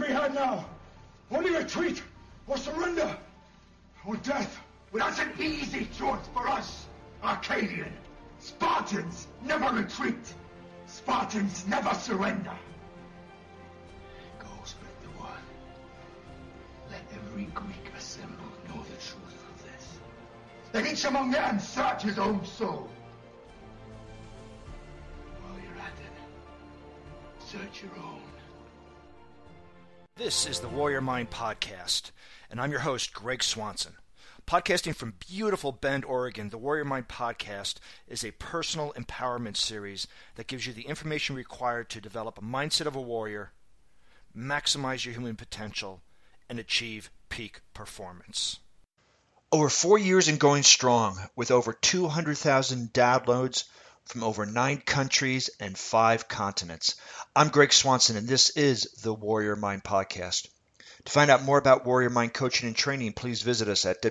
to be had now. Only retreat or surrender or death. Well, that's an easy choice for us, Arcadian. Spartans never retreat. Spartans never surrender. Go split the one. Let every Greek assembled know the truth of this. Let each among them search his own soul. While you're at it, search your own. This is the Warrior Mind Podcast, and I'm your host, Greg Swanson. Podcasting from beautiful Bend, Oregon, the Warrior Mind Podcast is a personal empowerment series that gives you the information required to develop a mindset of a warrior, maximize your human potential, and achieve peak performance. Over 4 years and going strong, with over 200,000 downloads from over 9 countries and 5 continents. I'm Greg Swanson, and this is the Warrior Mind Podcast. To find out more about Warrior Mind Coaching and Training, please visit us at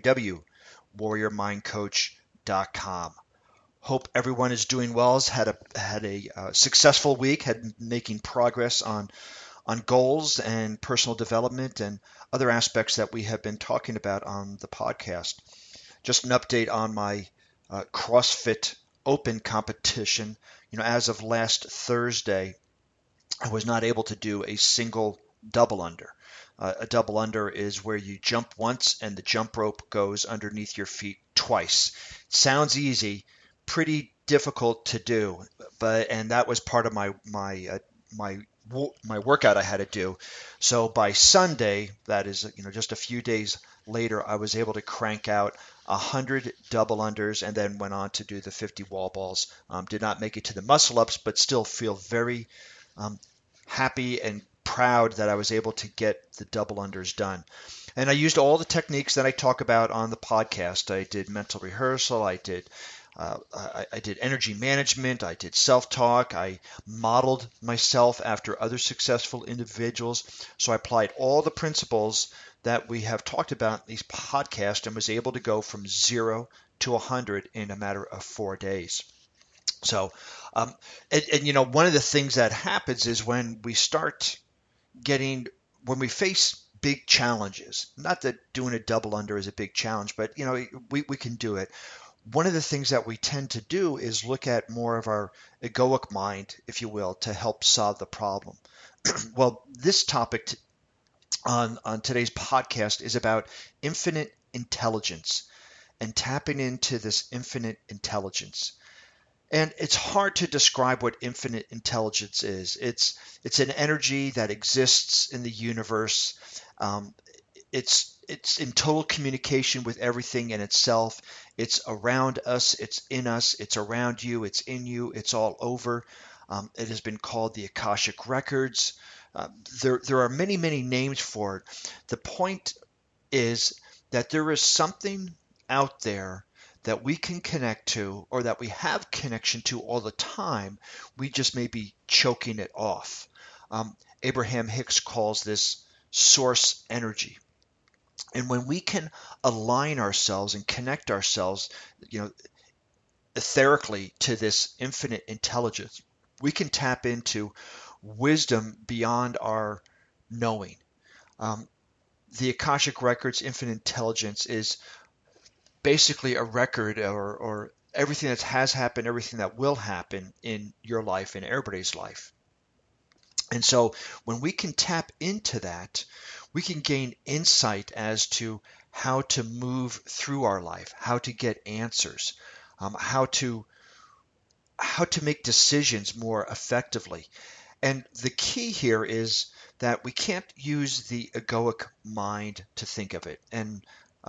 www.warriormindcoach.com. Hope everyone is doing well, has had a successful week, making progress on goals and personal development and other aspects that we have been talking about on the podcast. Just an update on my CrossFit Open competition. As of last Thursday, I was not able to do a single double under. A double under is where you jump once and the jump rope goes underneath your feet twice. Sounds easy, pretty difficult to do, and that was part of my workout I had to do. So by Sunday, that is just a few days later, I was able to crank out 100 double unders and then went on to do the 50 wall balls. Did not make it to the muscle ups, but still feel very happy and proud that I was able to get the double unders done. And I used all the techniques that I talk about on the podcast. I did mental rehearsal. I did energy management. I did self-talk. I modeled myself after other successful individuals. So I applied all the principles that we have talked about in these podcasts and was able to go from 0 to 100 in a matter of 4 days. So, one of the things that happens is when we face big challenges, not that doing a double under is a big challenge, but we can do it. One of the things that we tend to do is look at more of our egoic mind, if you will, to help solve the problem. Well, this topic on today's podcast is about infinite intelligence and tapping into this infinite intelligence. And it's hard to describe what infinite intelligence is. It's an energy that exists in the universe. It's in total communication with everything in itself. It's around us. It's in us. It's around you. It's in you. It's all over. It has been called the Akashic Records. There are many, many names for it. The point is that there is something out there that we can connect to, or that we have connection to all the time. We just may be choking it off. Abraham Hicks calls this source energy. And when we can align ourselves and connect ourselves, etherically to this infinite intelligence, we can tap into wisdom beyond our knowing. The Akashic Records Infinite Intelligence is basically a record or everything that has happened, everything that will happen in your life, in everybody's life. And so when we can tap into that, we can gain insight as to how to move through our life, how to get answers, how to make decisions more effectively. And the key here is that we can't use the egoic mind to think of it. And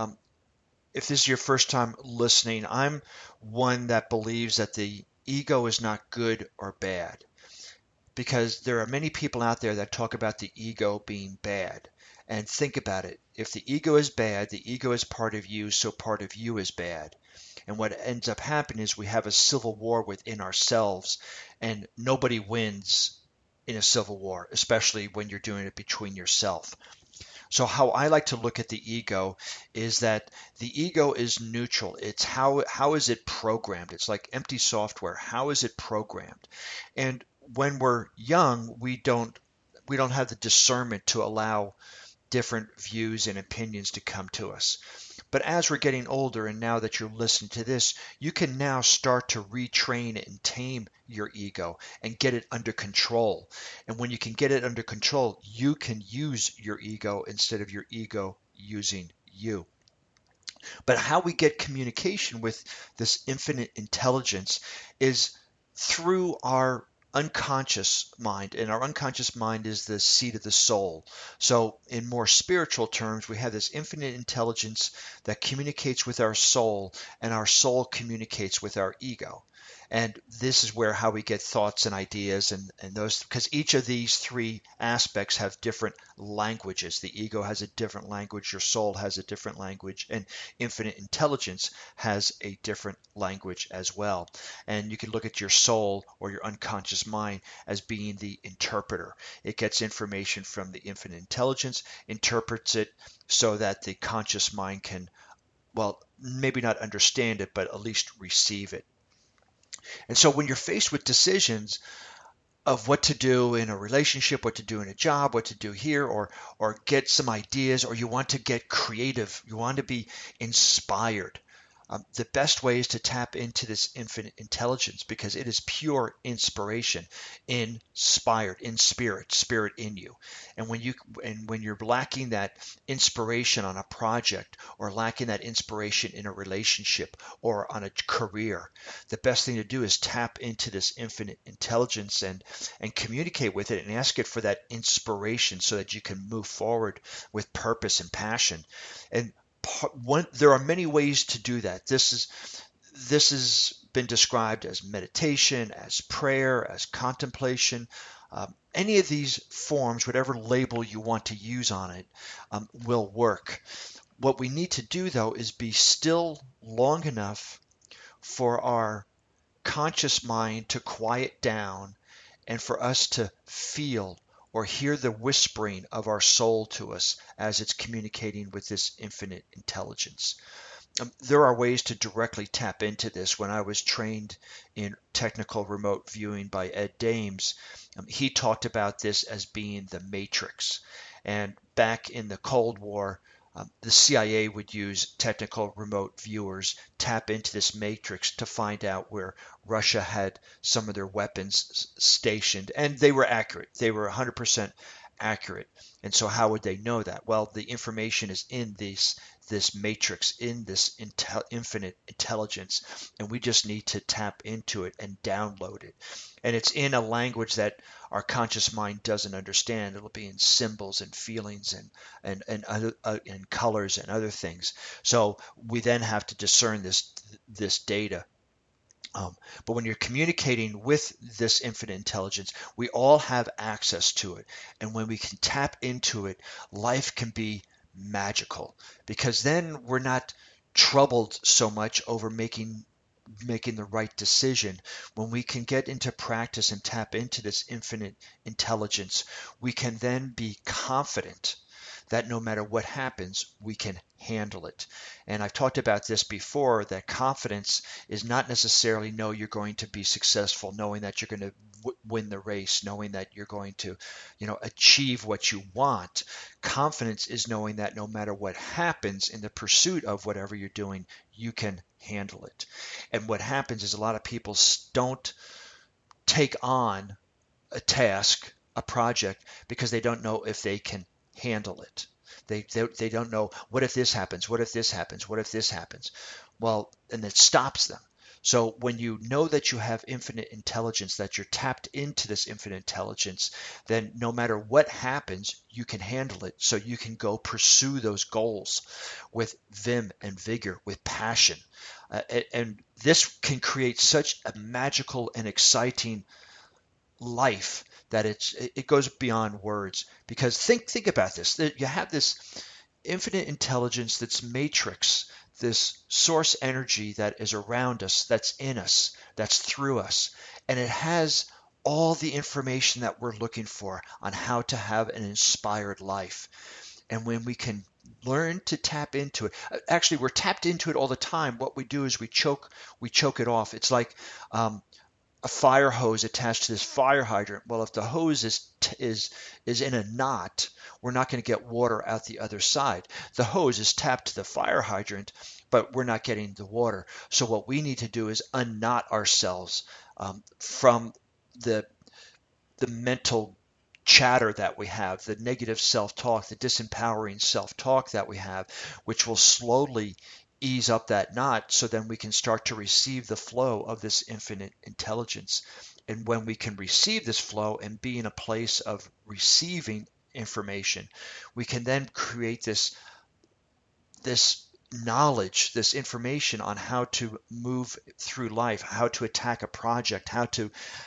if this is your first time listening, I'm one that believes that the ego is not good or bad, because there are many people out there that talk about the ego being bad. And think about it. If the ego is bad, the ego is part of you, so part of you is bad. And what ends up happening is we have a civil war within ourselves, and nobody wins in a civil war, especially when you're doing it between yourself. So how I like to look at the ego is that the ego is neutral. It's how is it programmed? It's like empty software. How is it programmed? And when we're young, we don't we don't have the discernment to allow different views and opinions to come to us. But as we're getting older, and now that you're listening to this, you can now start to retrain and tame your ego and get it under control. And when you can get it under control, you can use your ego instead of your ego using you. But how we get communication with this infinite intelligence is through our unconscious mind, and our unconscious mind is the seat of the soul. So in more spiritual terms, we have this infinite intelligence that communicates with our soul, and our soul communicates with our ego. And this is where how we get thoughts and ideas and those, because each of these three aspects have different languages. The ego has a different language, your soul has a different language, and infinite intelligence has a different language as well. And you can look at your soul or your unconscious mind as being the interpreter. It gets information from the infinite intelligence, interprets it so that the conscious mind can, well, maybe not understand it, but at least receive it. And so when you're faced with decisions of what to do in a relationship, what to do in a job, what to do here, or get some ideas, or you want to get creative, you want to be inspired, the best way is to tap into this infinite intelligence, because it is pure inspiration, inspired, in spirit in you. And when you're lacking that inspiration on a project, or lacking that inspiration in a relationship or on a career, the best thing to do is tap into this infinite intelligence and communicate with it and ask it for that inspiration so that you can move forward with purpose and passion. And there are many ways to do that. This has been described as meditation, as prayer, as contemplation. Any of these forms, whatever label you want to use on it, will work. What we need to do, though, is be still long enough for our conscious mind to quiet down and for us to feel or hear the whispering of our soul to us as it's communicating with this infinite intelligence. There are ways to directly tap into this. When I was trained in technical remote viewing by Ed Dames, he talked about this as being the matrix. And back in the Cold War, the CIA would use technical remote viewers, tap into this matrix to find out where Russia had some of their weapons stationed. And they were accurate. They were 100% accurate. And so how would they know that? Well, the information is in this matrix, in this infinite intelligence, and we just need to tap into it and download it. And it's in a language that our conscious mind doesn't understand. It'll be in symbols and feelings and colors and other things. So we then have to discern this data. But when you're communicating with this infinite intelligence, we all have access to it. And when we can tap into it, life can be magical, because then we're not troubled so much over making the right decision. When we can get into practice and tap into this infinite intelligence, we can then be confident that no matter what happens, we can handle it. And I've talked about this before, that confidence is not necessarily know you're going to be successful, knowing that you're going to win the race, knowing that you're going to, achieve what you want. Confidence is knowing that no matter what happens in the pursuit of whatever you're doing, you can handle it. And what happens is a lot of people don't take on a task, a project, because they don't know if they can handle it. They don't know, what if this happens? What if this happens? What if this happens? Well, and it stops them. So when you know that you have infinite intelligence, that you're tapped into this infinite intelligence, then no matter what happens, you can handle it. So you can go pursue those goals with vim and vigor, with passion. And this can create such a magical and exciting life that it goes beyond words. Because think about this. You have this infinite intelligence, that's matrix, this source energy that is around us, that's in us, that's through us, and it has all the information that we're looking for on how to have an inspired life. And when we can learn to tap into it, actually we're tapped into it all the time. What we do is we choke it off. It's like a fire hose attached to this fire hydrant. Well, if the hose is in a knot, we're not going to get water out the other side. The hose is tapped to the fire hydrant, but we're not getting the water. So what we need to do is unknot ourselves from the mental chatter that we have, the negative self-talk, the disempowering self-talk that we have, which will slowly ease up that knot, so then we can start to receive the flow of this infinite intelligence. And when we can receive this flow and be in a place of receiving information, we can then create this knowledge, this information on how to move through life, how to attack a project, how to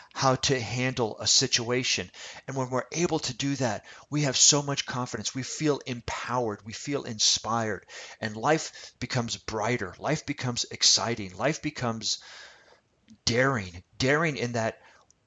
handle a situation. And when we're able to do that, we have so much confidence. We feel empowered. We feel inspired. And life becomes brighter. Life becomes exciting. Life becomes daring in that,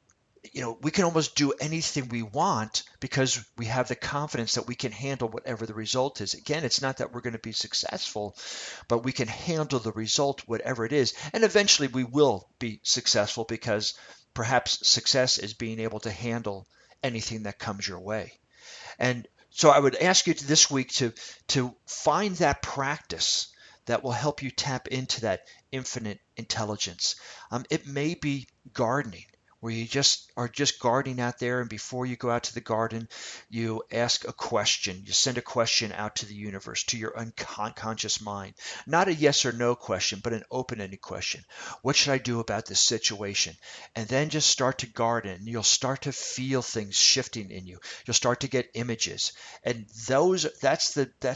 we can almost do anything we want because we have the confidence that we can handle whatever the result is. Again, it's not that we're going to be successful, but we can handle the result, whatever it is. And eventually we will be successful, because perhaps success is being able to handle anything that comes your way. And so I would ask you this week to find that practice that will help you tap into that infinite intelligence. It may be gardening, where you are just gardening out there, and before you go out to the garden, you ask a question. You send a question out to the universe, to your unconscious mind. Not a yes or no question, but an open-ended question. What should I do about this situation? And then just start to garden, and you'll start to feel things shifting in you. You'll start to get images, and that's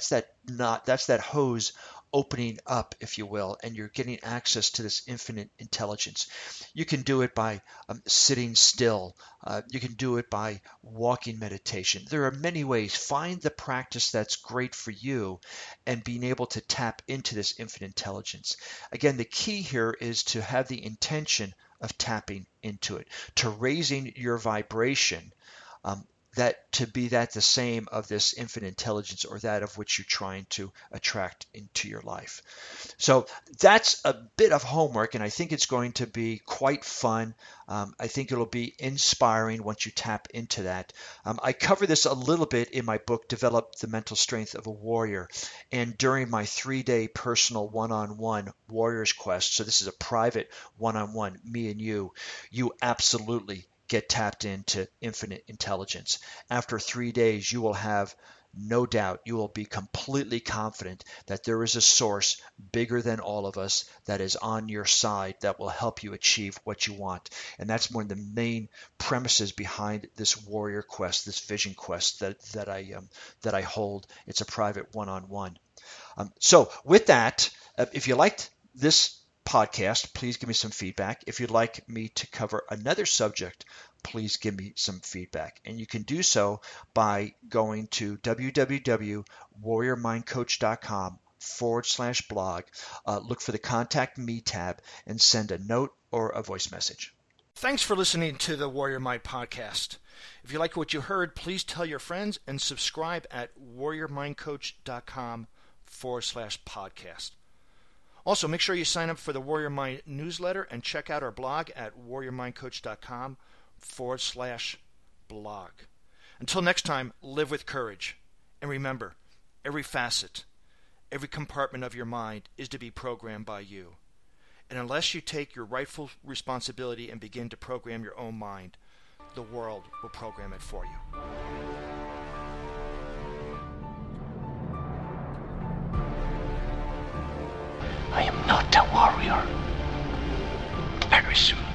that hose opening up, if you will, and you're getting access to this infinite intelligence. You can do it by sitting still. You can do it by walking meditation. There are many ways. Find the practice that's great for you and being able to tap into this infinite intelligence. Again, the key here is to have the intention of tapping into it, to raising your vibration, that to be the same of this infinite intelligence, or that of which you're trying to attract into your life. So that's a bit of homework, and I think it's going to be quite fun. I think it'll be inspiring once you tap into that. I cover this a little bit in my book, Develop the Mental Strength of a Warrior, and during my 3-day personal one-on-one Warriors Quest. So this is a private one-on-one, me and you absolutely get tapped into infinite intelligence. After 3 days, you will have no doubt, you will be completely confident that there is a source bigger than all of us that is on your side, that will help you achieve what you want. And that's one of the main premises behind this warrior quest, this vision quest that I hold. It's a private one-on-one. So with that, if you liked this podcast, please give me some feedback. If you'd like me to cover another subject, please give me some feedback. And you can do so by going to www.warriormindcoach.com/blog. Look for the Contact Me tab and send a note or a voice message. Thanks for listening to the Warrior Mind podcast. If you like what you heard, please tell your friends and subscribe at warriormindcoach.com/podcast. Also, make sure you sign up for the Warrior Mind newsletter and check out our blog at warriormindcoach.com/blog. Until next time, live with courage. And remember, every facet, every compartment of your mind is to be programmed by you. And unless you take your rightful responsibility and begin to program your own mind, the world will program it for you. I am not a warrior. Very soon.